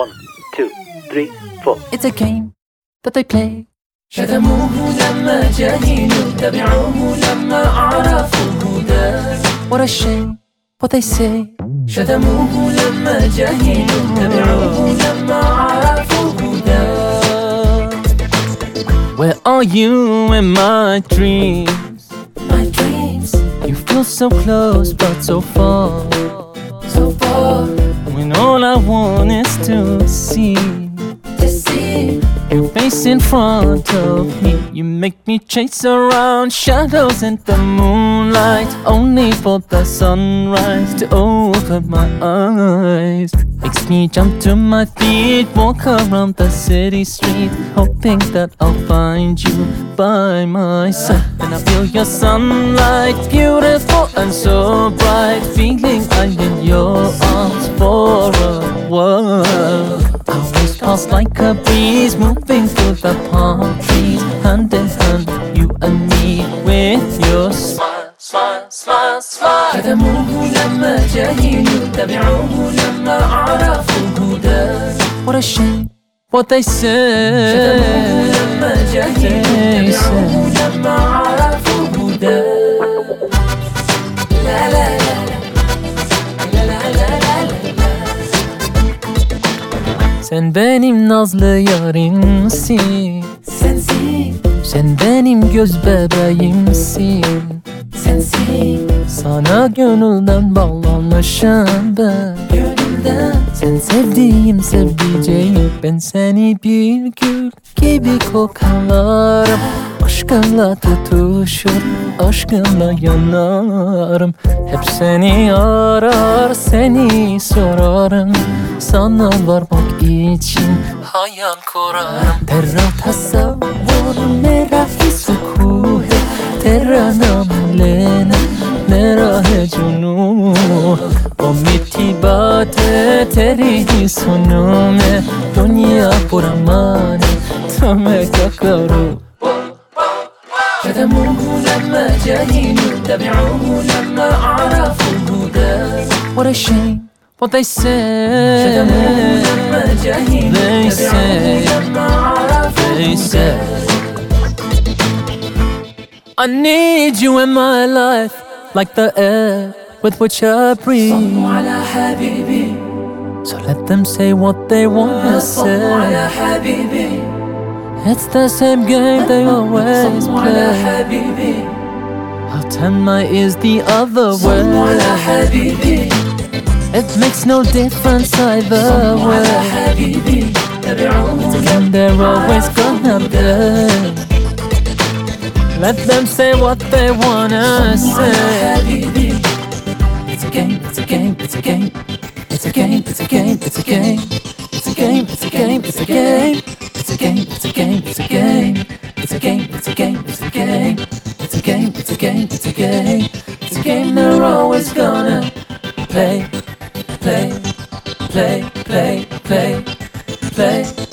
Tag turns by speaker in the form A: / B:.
A: 1, 2, 3, 4.
B: It's a game that they play.
C: شتموه لما جهلوا تبعوه لما عرفوا الهدى.
B: What a shame what they say.
C: شتموه لما جهلوا تبعوه لما عرفوا الهدى.
B: Where are you in my dreams?
C: My dreams,
B: You feel so close but so far.
C: so far
B: When all I want is to see
C: to see.
B: your face in front of me. You make me chase around shadows in the moonlight, only for the sunrise to open my eyes. Makes me jump to my feet, walk around the city street, hoping that I'll find you by my side. And I feel your sunlight, beautiful and so bright, feeling I'm in your arms for a while. Always pass like a breeze, moving through the palm trees, hand in hand, you and me, with your smile, smile, smile, smile.
C: شتموه لما جهلوا تبعوه لما عرفوا الهدى.
B: What a shame what they say.
C: شتموه لما جهلوا تبعوه لما عرفوا الهدى. لا لا لا لا لا لا لا لا.
B: Sen benim nazlı yarimsin,
C: Sensin,
B: sen benim göz bebeğimsin.
C: sensin,
B: Sana gönülden bağlanmışım ben.
C: gönülden.
B: Sen sevdiğim sevdiceğim, ben seni bir gül gibi kokarım. Aşkınla tutuşur, aşkınla yanarım. Hep seni arar, seni sorarım. Sana varmak için hayal kurarım. Terra tasavvur, mera hisukuhe, terra namlene, mera he junun. O mitibate teri sunume, dunya puramane, tame kakaru.
C: شتموه لما جهلوا تبعوه لما عرفوا الهدى.
B: What a shame what they
C: شتموه
B: say.
C: لما جهلوا
B: They
C: تبعوه
B: say,
C: لما عرفوا
B: they
C: الهدى.
B: say. I need you in my life, like the air with which I breathe.
C: صلوا على حبيبي,
B: So let them say what they wanna
C: صلوا على
B: say.
C: حبيبي,
B: It's the same game they always
C: صلوا على
B: play.
C: حبيبي,
B: I'll turn my ears the other
C: صلوا على
B: way.
C: حبيبي,
B: It makes no difference either
C: صلوا على
B: way.
C: حبيبي تبعوه.
B: And they're always gonna be. Let them say what they wanna
C: صلوا على
B: say.
C: حبيبي. It's a game, it's a game, it's a game. It's a game, it's a game, it's a game. It's a game, it's a game, it's a game. It's a game, it's a game, it's a game. It's a game, it's a game, it's a game. It's a game, it's a game, it's a game. It's a game they're always gonna play, play, play, play, play, play.